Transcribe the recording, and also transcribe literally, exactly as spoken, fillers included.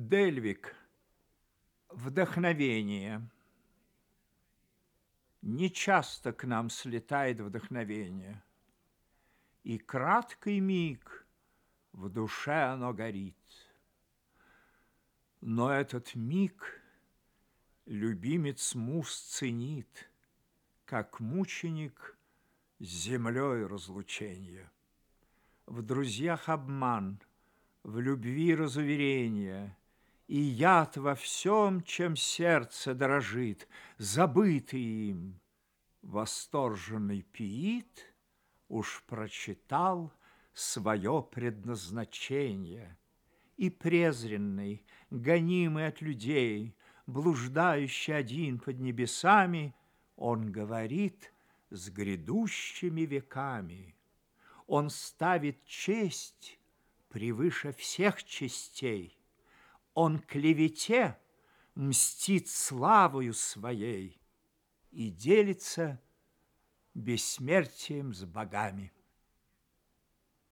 Дельвиг. Вдохновение. Нечасто к нам слетает вдохновение, и краткий миг в душе оно горит. Но этот миг любимец муз ценит, как мученик с землей разлученья. В друзьях обман, в любви разуверение, и яд во всем, чем сердце дорожит, забытый им. Восторженный пиит уж прочитал свое предназначение, и презренный, гонимый от людей, блуждающий один под небесами, он говорит с грядущими веками. Он ставит честь превыше всех честей. Он клевете мстит славою своей и делится бессмертием с богами.